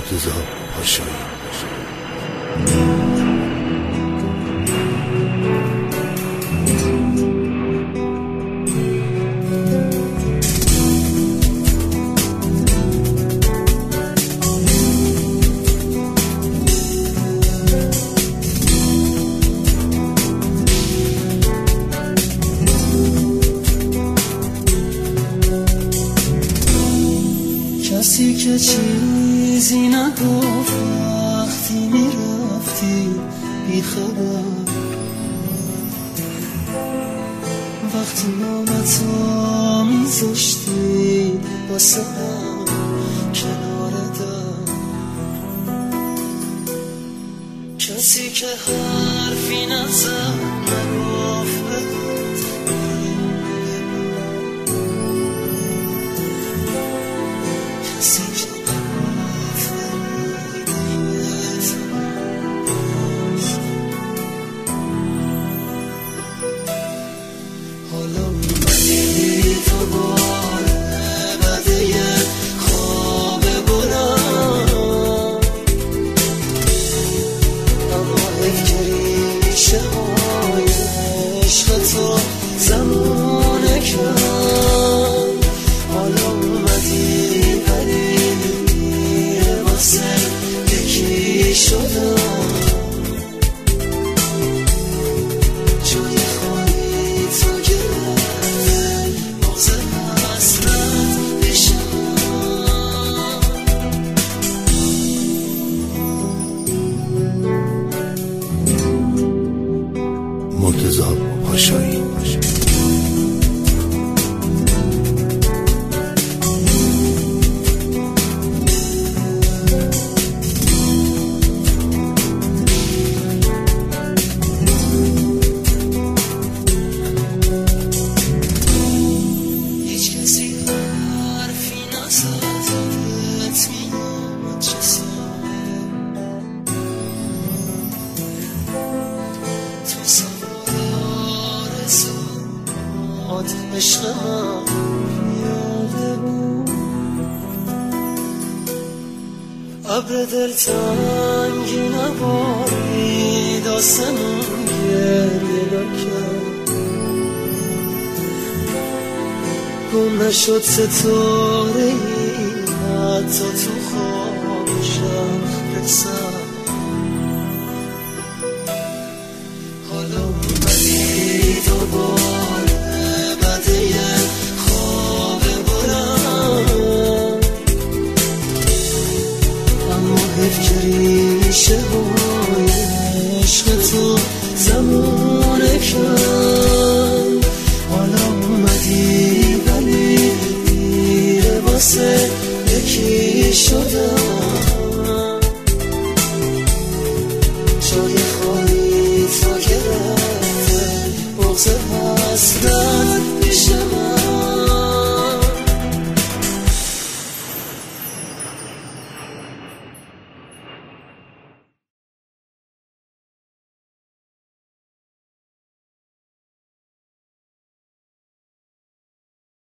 مرتضی پاشایی. کسی که چیزی نگفت وقتی میرفتی بی خبر، وقتی نامتو میذاشتی واسه هم کنار در، کسی که حرفی نزد نگفت بهت کسی که حالا اومدی دوباره بده یه خواب بلند، اما حیف که ریشه های عشق تو زمونه کن. حالا اومدی ولی میره واسه یکی شدم، جای خالی تو گرفت باز حسرت بشم. مرتضی پاشایی. هیچ کسی حرفی نزد بهت میاد چه ساله، تو سوار آرزوات عشق من یاده بود، ابر دلتنگی نبارید آسمون گریه نکرد، گم نشد ستاره ای حتی تو خوابشم رسد. حالا اومدی دوباره بده یه خواب بلند، اما حیف که ریشه های عشق تو زمونه کن. حالا اومدی ولی دیره واسه یکی شدم،